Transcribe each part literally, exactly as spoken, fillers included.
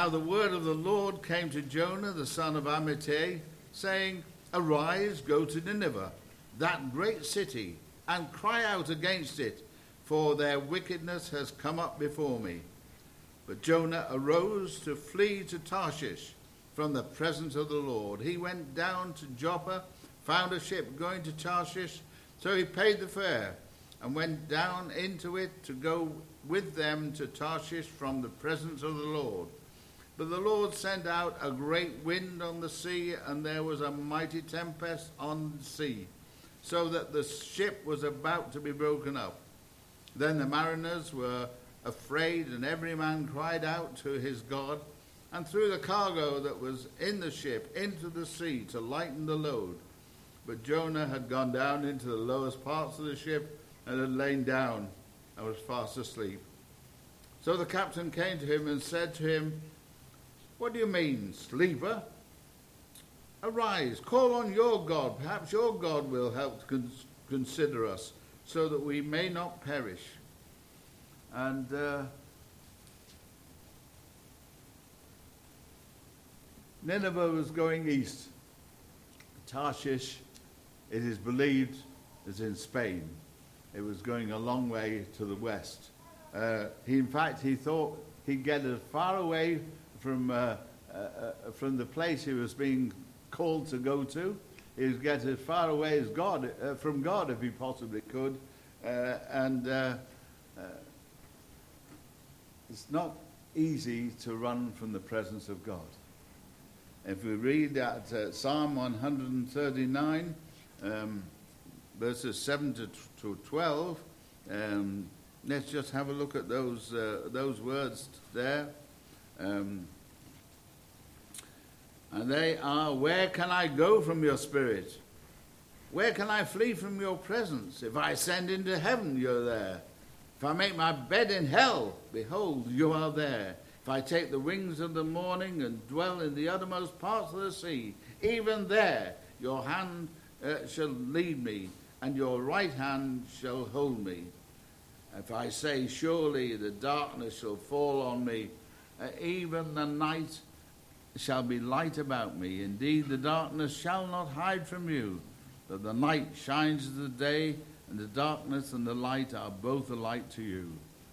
Now the word of the Lord came to Jonah, the son of Amittai, saying, Arise, go to Nineveh, that great city, and cry out against it, for their wickedness has come up before me. But Jonah arose to flee to Tarshish from the presence of the Lord. He went down to Joppa, found a ship going to Tarshish, so he paid the fare, and went down into it to go with them to Tarshish from the presence of the Lord. But the Lord sent out a great wind on the sea, and there was a mighty tempest on the sea, so that the ship was about to be broken up. Then the mariners were afraid, and every man cried out to his God, and threw the cargo that was in the ship into the sea to lighten the load. But Jonah had gone down into the lowest parts of the ship, and had lain down, and was fast asleep. So the captain came to him and said to him, What do you mean, sleeper? Arise, call on your God. Perhaps your God will help to con- consider us, so that we may not perish. And uh, Nineveh was going east. Tarshish, it is believed, is in Spain. It was going a long way to the west. Uh, he, in fact, he thought he'd get as far away from uh, uh, uh, from the place he was being called to go to. He would get as far away as God, uh, from God, if he possibly could. Uh, and uh, uh, it's not easy to run from the presence of God. If we read at uh, Psalm one thirty-nine, um, verses seven to, to twelve, um, let's just have a look at those uh, those words there. Um, and they are, Where can I go from your spirit? Where can I flee from your presence? If I ascend into heaven, you're there. If I make my bed in hell, behold, you are there. If I take the wings of the morning and dwell in the uttermost parts of the sea, even there your hand uh, shall lead me, and your right hand shall hold me. If I say, surely the darkness shall fall on me, uh, even the night shall be light about me. Indeed, the darkness shall not hide from you, but the night shines as the day, and the darkness and the light are both alike to you.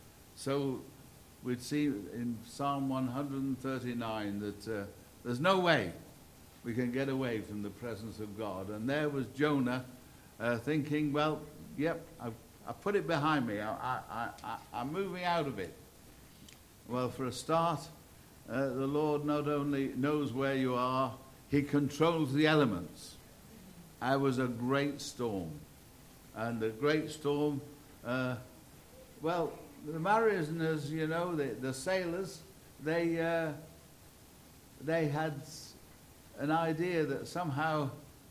So we'd see in Psalm one thirty-nine that uh, there's no way we can get away from the presence of God. And there was Jonah uh, thinking, well, yep, I've, I've put it behind me. I, I, I, I'm moving out of it. Well, for a start, uh, the Lord not only knows where you are, he controls the elements. It was a great storm. And the great storm, uh, well, the mariners, you know, the, the sailors, they uh, they had an idea that somehow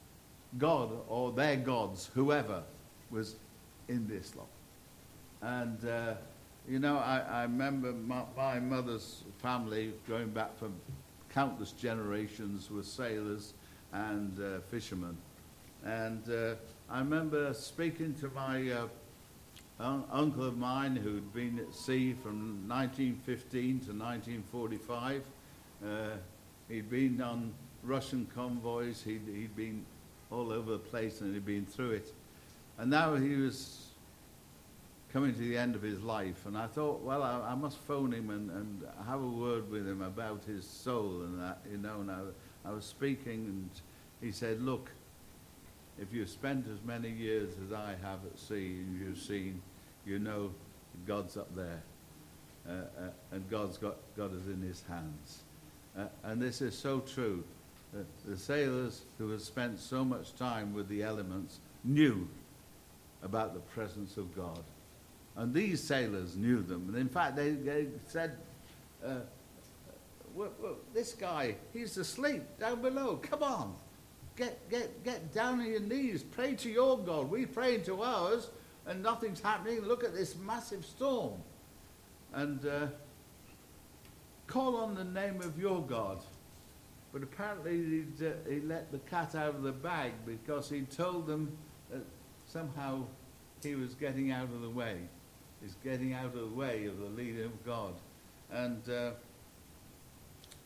God or their gods, whoever, was in this lot. And, uh, you know, I, I remember my, my mother's family, going back for countless generations, were sailors and uh, fishermen. And uh, I remember speaking to my uh, un- uncle of mine who'd been at sea from nineteen fifteen to nineteen forty-five. Uh, he'd been on Russian convoys, he'd, he'd been all over the place and he'd been through it. And now he was coming to the end of his life. And I thought, well, I, I must phone him and, and have a word with him about his soul and that, you know. And I, I was speaking and he said, look, if you've spent as many years as I have at sea and you've seen, you know God's up there. Uh, uh, and God's got, got us in his hands. Uh, and this is so true. Uh, the sailors who have spent so much time with the elements knew about the presence of God. And these sailors knew them. And in fact, they, they said, uh, well, well, this guy, he's asleep down below. Come on. Get, get, get down on your knees. Pray to your God. We pray to ours, and nothing's happening. Look at this massive storm. And uh, call on the name of your God. But apparently he'd, uh, he let the cat out of the bag, because he told them that somehow he was getting out of the way. He's getting out of the way of the leading of God. And uh,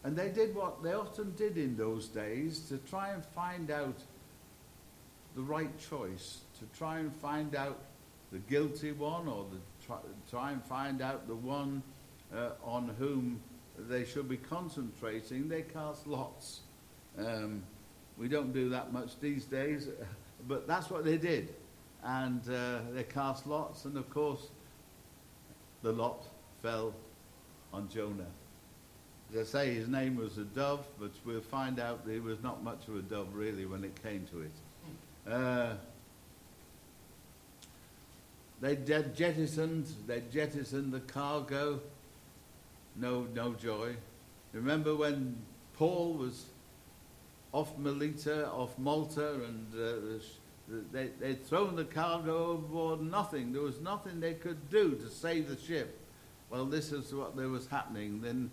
And they did what they often did in those days, to try and find out the right choice, to try and find out the guilty one, or the try, try and find out the one uh, on whom they should be concentrating. They cast lots. Um, we don't do that much these days, but that's what they did. And uh, they cast lots, and of course, the lot fell on Jonah. As I say, his name was a dove, but we'll find out that he was not much of a dove really when it came to it. Uh, they jettisoned, they jettisoned the cargo. No, no joy. Remember when Paul was off Melita, off Malta, and uh, they, they'd thrown the cargo overboard, nothing. There was nothing they could do to save the ship. Well, this is what there was happening. Then,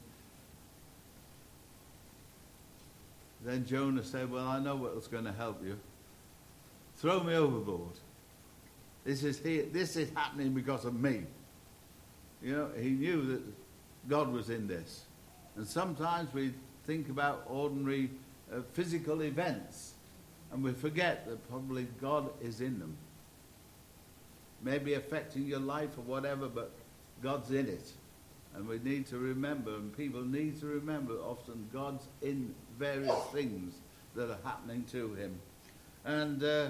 then Jonah said, well, I know what's going to help you. Throw me overboard. This is here, this is happening because of me. You know, he knew that God was in this. And sometimes we think about ordinary uh, physical events, and we forget that probably God is in them. Maybe affecting your life or whatever, but God's in it. And we need to remember, and people need to remember, often God's in various things that are happening to him. And uh,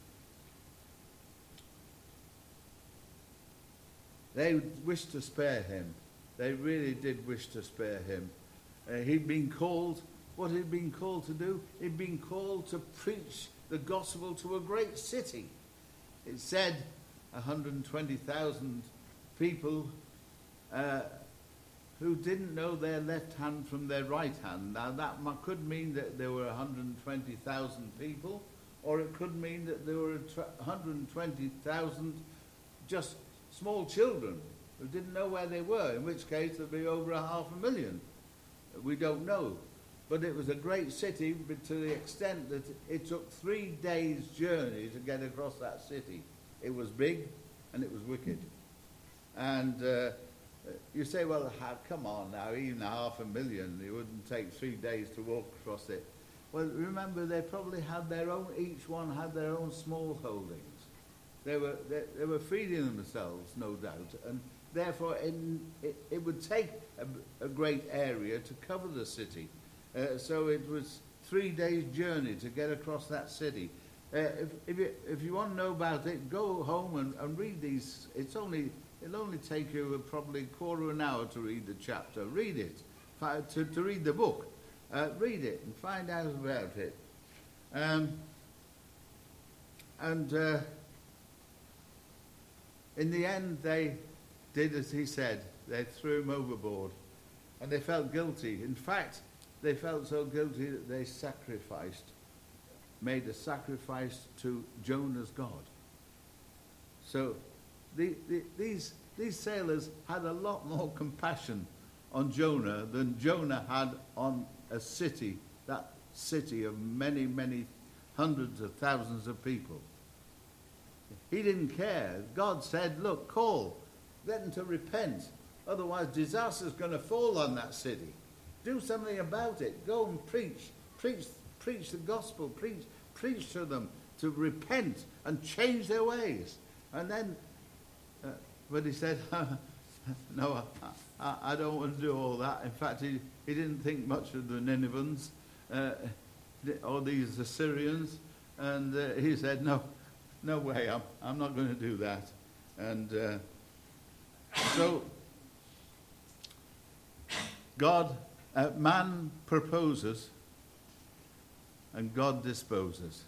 they wished to spare him. They really did wish to spare him. Uh, he'd been called, what had he been called to do? He'd been called to preach the gospel to a great city. It said one hundred twenty thousand people uh, who didn't know their left hand from their right hand. Now that could mean that there were one hundred twenty thousand people, or it could mean that there were one hundred twenty thousand just small children who didn't know where they were, in which case there'd be over a half a million. We don't know. But it was a great city, but to the extent that it took three days' journey to get across that city. It was big and it was wicked. And uh, you say, well, how, come on now, even a half a million, it wouldn't take three days to walk across it. Well, remember, they probably had their own, each one had their own small holdings. They were, they, they were feeding themselves, no doubt, and therefore in, it, it would take a, a great area to cover the city. Uh, so it was three days' journey to get across that city. Uh, if, if, you, if you want to know about it, go home and, and read these. It's only, it'll only take you probably a quarter of an hour to read the chapter. Read it, to, to read the book. Uh, read it and find out about it. Um, and uh, in the end, they did as he said. They threw him overboard. And they felt guilty. In fact, they felt so guilty that they sacrificed, made a sacrifice to Jonah's God. So the, the, these, these sailors had a lot more compassion on Jonah than Jonah had on a city, that city of many, many hundreds of thousands of people. He didn't care. God said, look, call, get them to repent. Otherwise, disaster's going to fall on that city. Do something about it. Go and preach. Preach, preach the gospel. Preach, preach to them to repent and change their ways. And then, uh, but he said, no, I, I don't want to do all that. In fact, he, he didn't think much of the Ninevans uh, or these Assyrians. And uh, he said, no, no way, I'm, I'm not going to do that. And uh, so God, uh, man proposes and God disposes.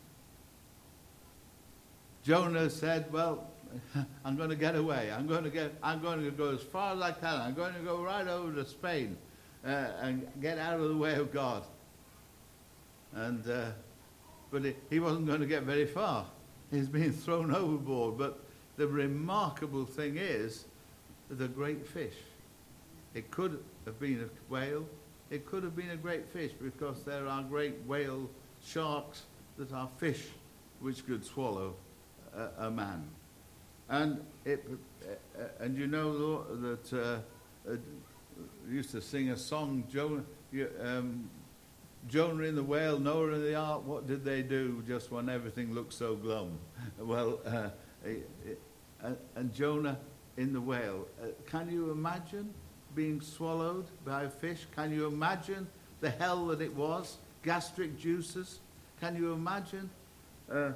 Jonah said, well, I'm going to get away. I'm going to get, I'm going to go as far as I can. I'm going to go right over to Spain uh, and get out of the way of God. And, uh, but it, he wasn't going to get very far. He's being thrown overboard. But the remarkable thing is, there's a great fish. It could have been a whale. It could have been a great fish, because there are great whale sharks that are fish which could swallow a, a man. And it, uh, and you know that uh, uh, used to sing a song, Jonah, um, Jonah in the whale, Noah in the ark, what did they do just when everything looked so glum? Well, uh, it, it, uh, and Jonah in the whale. Uh, can you imagine being swallowed by a fish? Can you imagine the hell that it was? Gastric juices? Can you imagine? Uh,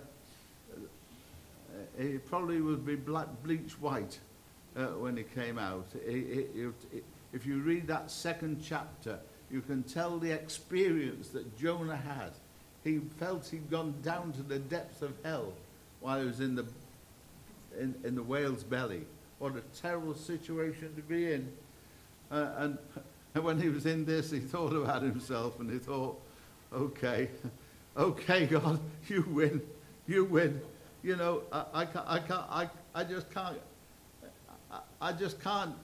it probably would be black, bleach white uh, when it came out. It, it, it, it, if you read that second chapter, you can tell the experience that Jonah had. He felt he'd gone down to the depths of hell while he was in the in, in the whale's belly. What a terrible situation to be in. Uh, and, and when he was in this, he thought about himself and he thought, okay, okay, God, you win, you win. You know, I, I can't, I can't, I, I just can't, I, I just can't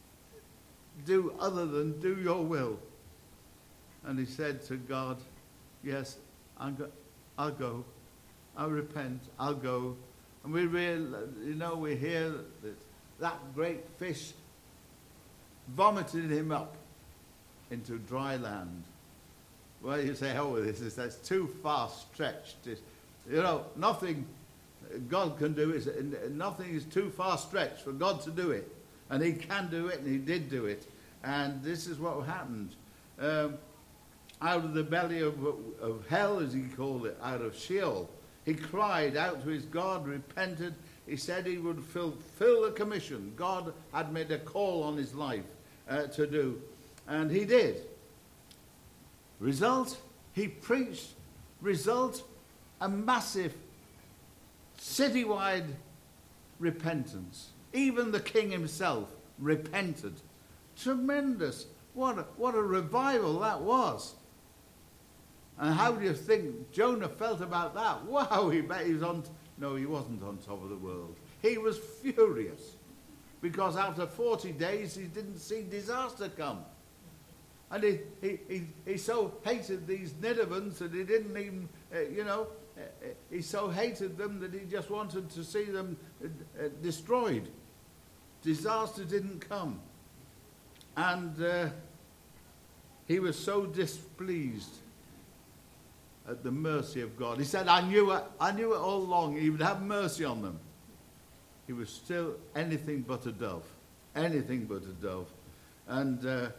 do other than do your will. And he said to God, yes, I'll go, I'll go, I'll repent, I'll go. And we real, you know, we hear that that great fish vomited him up into dry land. Well, you say, oh, this is that's too far stretched. It's, you know, nothing God can do is nothing is too far stretched for God to do it, and He can do it, and He did do it. And this is what happened. Um, out of the belly of, of hell, as he called it, out of Sheol, he cried out to his God, repented. He said he would fulfill the commission God had made a call on his life uh, to do, and he did. Result, he preached. Result, a massive citywide repentance. Even the king himself repented. Tremendous. What a, what a revival that was. And how do you think Jonah felt about that? Wow, he bet he was on... No, he wasn't on top of the world. He was furious. Because after forty days, he didn't see disaster come. And he, he, he, he so hated these Ninevans that he didn't even, uh, you know, uh, he so hated them that he just wanted to see them uh, uh, destroyed. Disaster didn't come. And uh, he was so displeased at the mercy of God. He said, I knew it, I knew it all along. He would have mercy on them. He was still anything but a dove. Anything but a dove. And uh,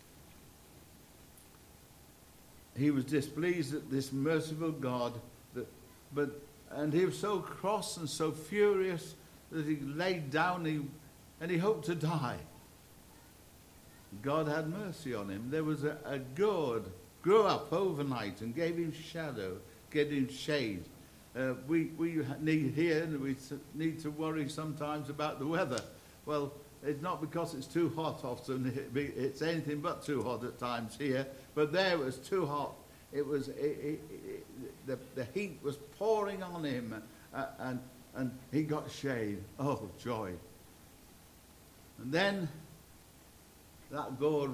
he was displeased at this merciful God. That, but and he was so cross and so furious that he laid down he, and he hoped to die. God had mercy on him. There was a, a God grew up overnight and gave him shadow, gave him shade. Uh, we, we need here, and we need to worry sometimes about the weather. Well, it's not because it's too hot often. It's anything but too hot at times here. But there it was too hot. It was it, it, it, the, the heat was pouring on him, uh, and and he got shade. Oh, joy! And then that gourd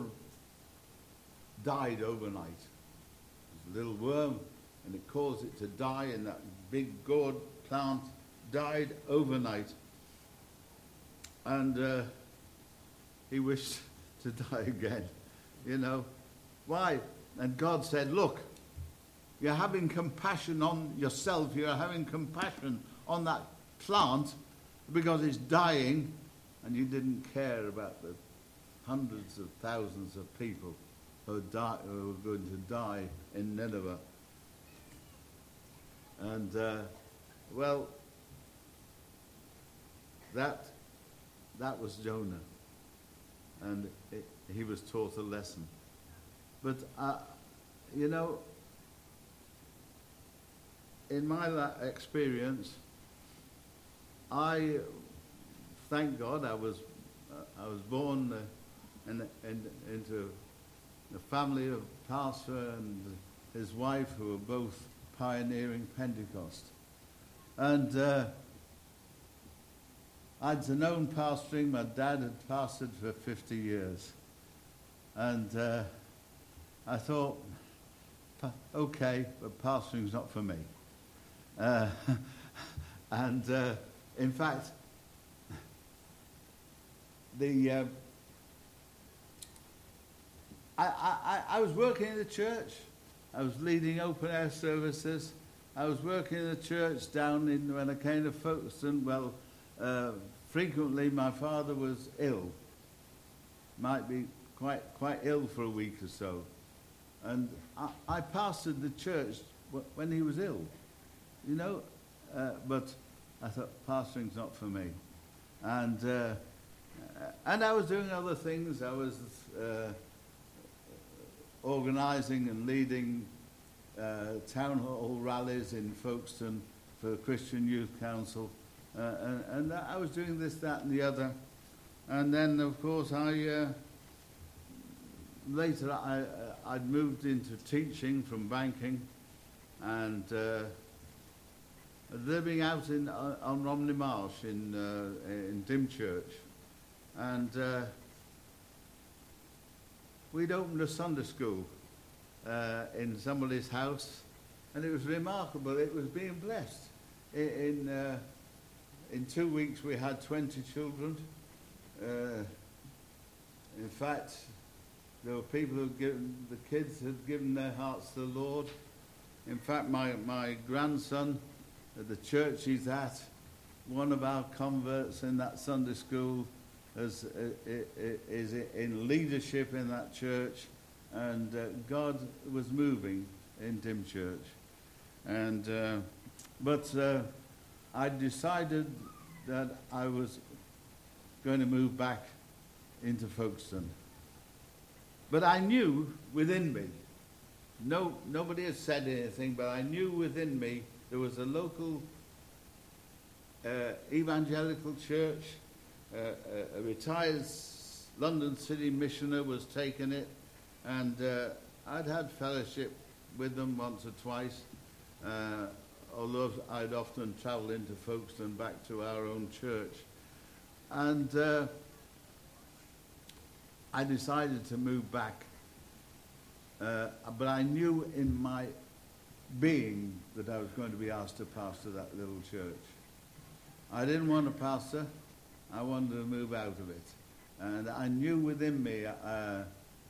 died overnight. It was a little worm, and it caused it to die, and that big gourd plant died overnight. And uh, he wished to die again, you know. Why? And God said, look, you're having compassion on yourself, you're having compassion on that plant because it's dying, and you didn't care about the hundreds of thousands of people who, die, who were going to die in Nineveh. And, uh, well, that, that was Jonah. And it, he was taught a lesson. But, uh, you know, in my la- experience, I, thank God, I was, uh, I was born uh, in, in, into a family of pastor and his wife who were both pioneering Pentecost. And uh, I'd known pastoring. My dad had pastored for fifty years. And uh, I thought, okay, but pastoring's not for me. Uh, and uh, in fact, the uh, I, I, I was working in the church. I was leading open air services. I was working in the church down in, when I came to Folkestone, well, uh, frequently my father was ill. Might be quite quite ill for a week or so. And I, I pastored the church w- when he was ill, you know. Uh, but I thought, pastoring's not for me. And uh, and I was doing other things. I was uh, organising and leading uh, town hall rallies in Folkestone for the Christian Youth Council. Uh, and, and I was doing this, that and the other. And then, of course, I uh, later I, uh, I'd moved into teaching from banking and uh, living out in uh, on Romney Marsh in, uh, in Dymchurch. And uh, we'd opened a Sunday school uh, in somebody's house, and it was remarkable. It was being blessed. In in, uh, in two weeks we had twenty children. Uh, in fact, there were people who given, the kids had given their hearts to the Lord. In fact, my, my grandson at the church he's at, one of our converts in that Sunday school, As, uh, is in leadership in that church, and uh, God was moving in Dymchurch. And uh, but uh, I decided that I was going to move back into Folkestone. But I knew within me, no nobody had said anything, but I knew within me there was a local uh, evangelical church. Uh, a, a retired London City missioner was taking it, and uh, I'd had fellowship with them once or twice, uh, although I'd often travel into Folkestone back to our own church. And uh, I decided to move back, uh, but I knew in my being that I was going to be asked to pastor that little church. I didn't want to pastor. I wanted to move out of it. And I knew within me, uh,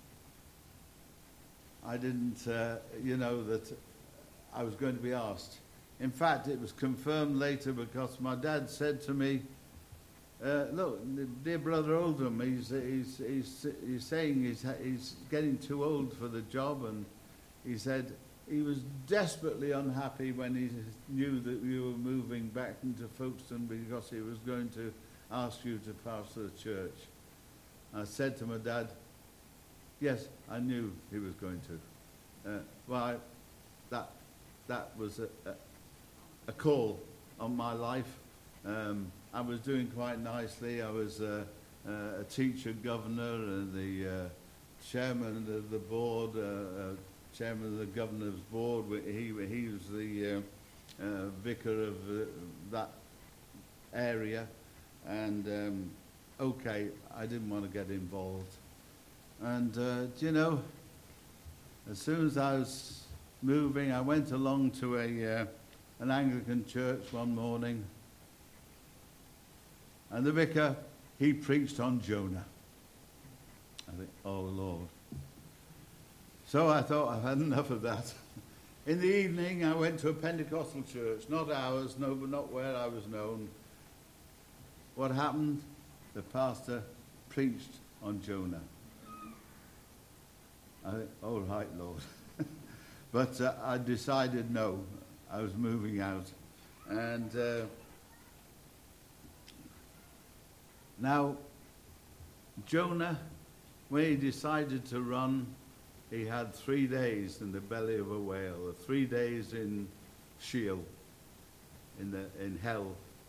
I didn't, uh, you know, that I was going to be asked. In fact, it was confirmed later because my dad said to me, uh, look, dear Brother Oldham, he's, he's, he's, he's saying he's, he's getting too old for the job, and he said he was desperately unhappy when he knew that we were moving back into Folkestone because he was going to ask you to pastor the church. I said to my dad, yes, I knew he was going to. Uh, well, I, that that was a, a, a call on my life. Um, I was doing quite nicely. I was uh, uh, a teacher governor and the uh, chairman of the board, uh, uh, chairman of the governor's board. He he was the uh, uh, vicar of uh, that area. And, um, okay, I didn't want to get involved. And, uh, do you know, as soon as I was moving, I went along to a uh, an Anglican church one morning. And the vicar, he preached on Jonah. I think, oh, Lord. So I thought, I've had enough of that. In the evening, I went to a Pentecostal church, not ours, no, but not where I was known. What happened? The pastor preached on Jonah. I think, all right, Lord. But uh, I decided no, I was moving out. And uh, now, Jonah, when he decided to run, he had three days in the belly of a whale, or three days in Sheol, in the in hell.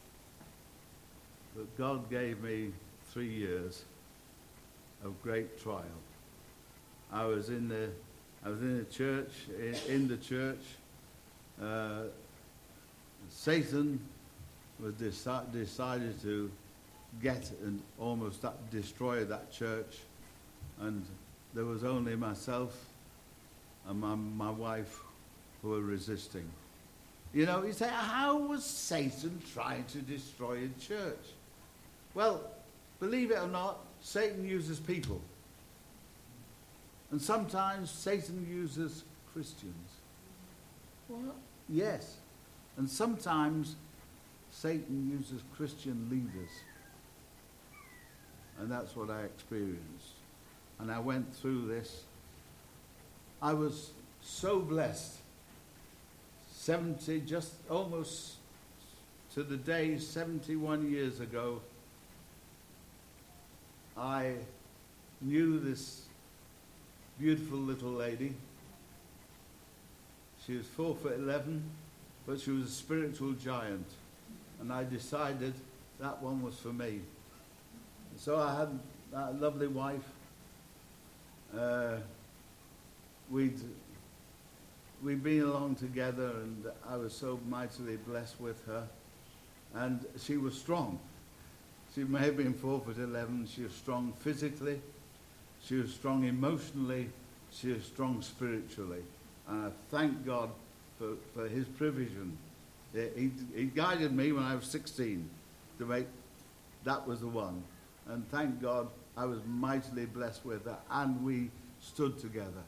But God gave me three years of great trial. I was in the, I was in the church, in, in the church. Uh, Satan was deci- decided to get and almost that, destroy that church, and there was only myself and my, my wife who were resisting. You know, you say, how was Satan trying to destroy a church? Well, believe it or not, Satan uses people. And sometimes Satan uses Christians. What? Yes. And sometimes Satan uses Christian leaders. And that's what I experienced. And I went through this. I was so blessed. seventy, just almost to the day, seventy-one years ago, I knew this beautiful little lady. She was four foot eleven, but she was a spiritual giant. And I decided that one was for me. So I had that lovely wife. Uh, we'd, we'd been along together, and I was so mightily blessed with her. And she was strong. She may have been four foot eleven. She was strong physically. She was strong emotionally. She was strong spiritually. And I thank God for, for his provision. He, he guided me when I was sixteen to make that was the one. And thank God I was mightily blessed with her. And we stood together.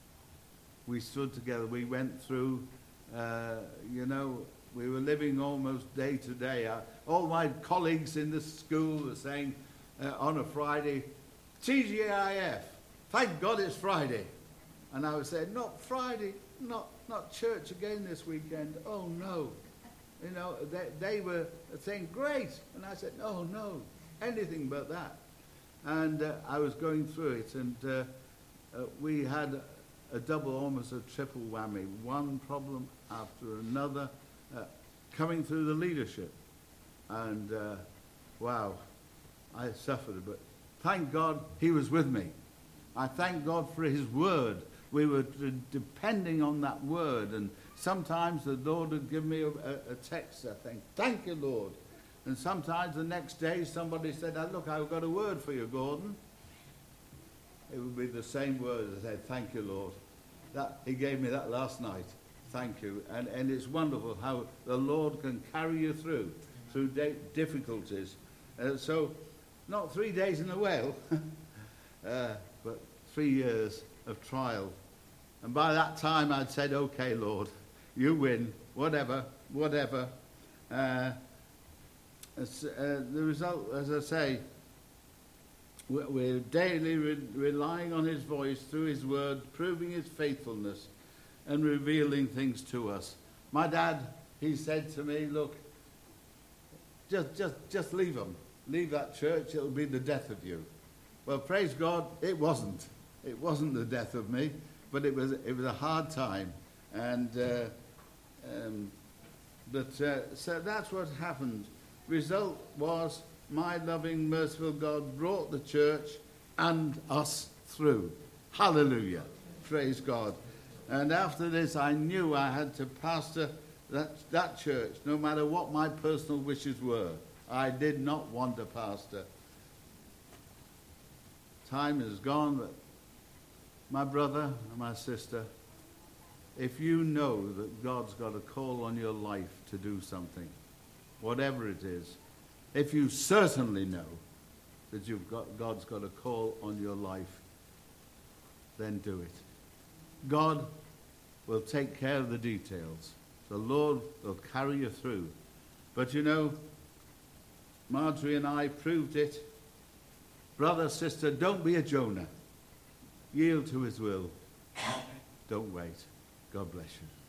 We stood together. We went through, uh, you know, we were living almost day to day. Uh, all my colleagues in the school were saying uh, on a Friday, T G I F, thank God it's Friday. And I would say, not Friday, not not church again this weekend. Oh, no. You know, they, they were saying, great. And I said, no, no, anything but that. And uh, I was going through it, and uh, uh, we had a double, almost a triple whammy, one problem after another, uh, coming through the leadership. And, uh, wow, I suffered, but thank God he was with me. I thank God for his word. We were d- depending on that word, and sometimes the Lord would give me a, a, a text, I think, thank you, Lord. And sometimes the next day somebody said, oh, look, I've got a word for you, Gordon. It would be the same word. I said, thank you, Lord. That, he gave me that last night. Thank you. And, and it's wonderful how the Lord can carry you through, through de- difficulties. Uh, so, not three days in a whale, uh, but three years of trial. And by that time I'd said, okay, Lord, you win, whatever, whatever. Uh, as, uh, the result, as I say, we're, we're daily re- relying on his voice through his word, proving his faithfulness and revealing things to us. My dad, he said to me, look, just, just, just leave them. Leave that church, it'll be the death of you. Well, praise God, it wasn't. It wasn't the death of me, but it was it was a hard time. And uh, um, but uh, so that's what happened. Result was my loving, merciful God brought the church and us through. Hallelujah. Praise God. And after this, I knew I had to pastor that, that church, no matter what my personal wishes were. I did not want to pastor. Time is gone, but my brother and my sister, if you know that God's got a call on your life to do something, whatever it is, if you certainly know that you've got, God's got a call on your life, then do it. God will take care of the details. The Lord will carry you through. But you know, Marjorie and I proved it. Brother, sister, don't be a Jonah. Yield to his will. Don't wait. God bless you.